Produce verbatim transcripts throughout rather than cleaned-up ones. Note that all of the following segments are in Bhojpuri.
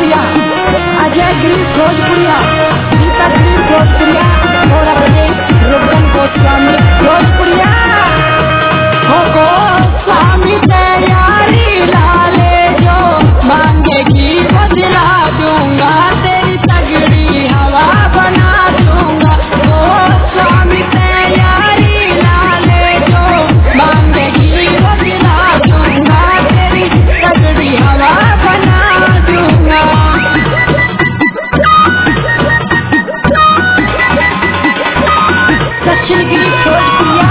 भोजपुरिया, अजय गिरीश भोजपुरिया, गीता गिरीश भोजपुरिया और अपने रुद्रन गोस्वामी भोजपुरिया। हो गोस्वामी तैयारी लाले जो मांगेगी वो दिला दूंगा, तेरी तगड़ी हवा बना दूंगा। गोस्वामी तैयारी लाले जो मांगेगी वो दिला दूंगा, तेरी तगड़ी हवा बना दूंगा। दक्षिण गिरी भोजपुरिया,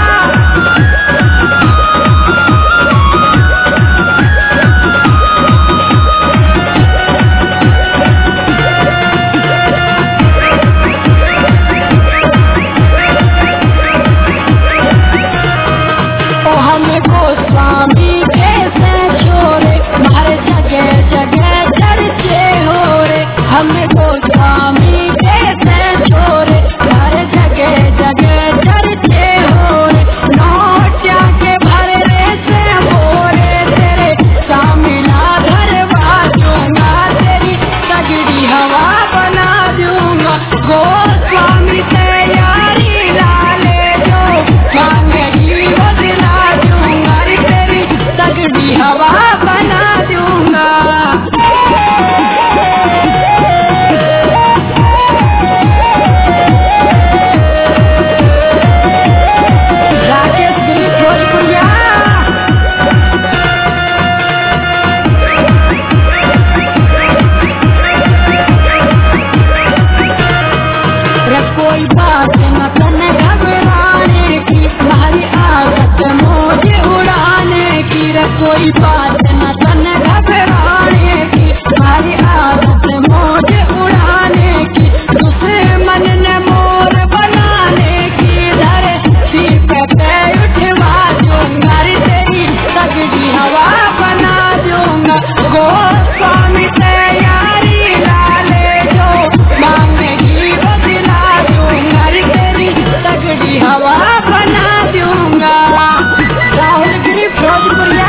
गोस्वामी कैसे छोरे मारे जगह जगह चर्चे हो रे, हमें गोस्वामी कैसे छोरे मारे जगह जगह चर्चे हो रे। नोटिया के भरे से मोरे तेरे सामिला धरवा दूंगा, तेरी तगड़ी हवा बना दूंगा। गोस्वामी तैयारी लाले जो मांगेगी वो दिला दूंगा, तेरी तगड़ी हवा बना दूंगा। राकेश गिरी भोजपुरिया, रे कोई बात न तने घबराने की, तुम्हारी आदत मुझे उड़ाने की। रे कोई बात न तने घबराने की, तुम्हारी आदत मुझे उड़ाने की। दुश्मन ने मोर बनाने की, धरती पे पैर उठवा दूंगा, तेरी तगड़ी हवा बना दूंगा। गोस्वामी तैयारी लाले जो मांगेगी वो दिला दूंगा, तेरी तगड़ी हवा बना दूंगा। राहुल गिरी भोजपुरिया,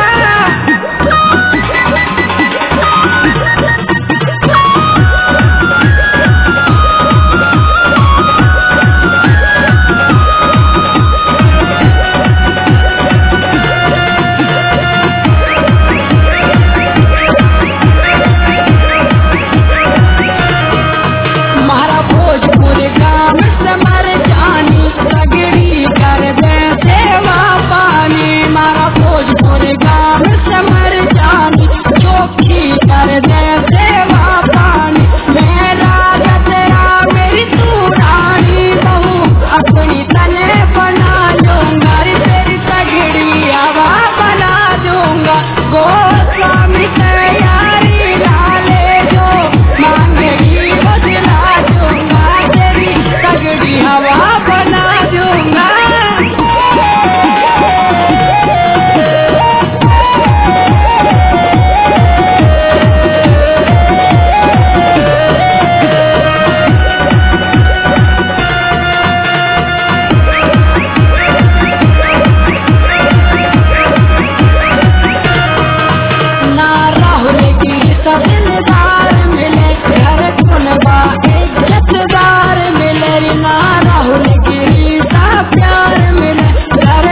हमारा भोजपुर गाँव से मर जानी, तगड़ी कर दे सेवा पानी। हमारा भोजपुर गाँव से मर जानी, चौकी कर दे सेवा पानी। मेरा गजरा मेरी तू रानी, बहू अपनी तने बना लूंगा, तेरी तगड़ी हवा बना दूंगा। गोस्वामी तैयारी लाले जो मांगेगी वो दिला दूंगा, तेरी तगड़ी हवा बना दूंगा। ना राहुल की सबदार मिले, घर कुनबा इज्जतदार मिले। ना राहुल की सा प्यार मिले, घर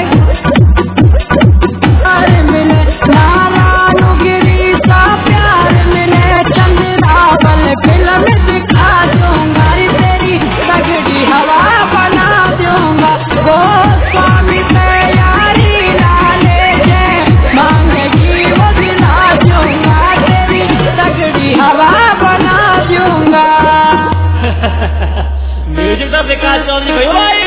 प्यार मिले। ना रानू गिरी सा प्यार मिले, चंद्रावल फिल्म दिखा दूंगा, तेरी तगड़ी हवा बना दूंगा। गोस्वामी तैयारी लाले जे मांगेगी वो दिला दूंगा, तेरी तगड़ी हवा बना दूंगा। म्यूजिक तो विकास चौधरी भाई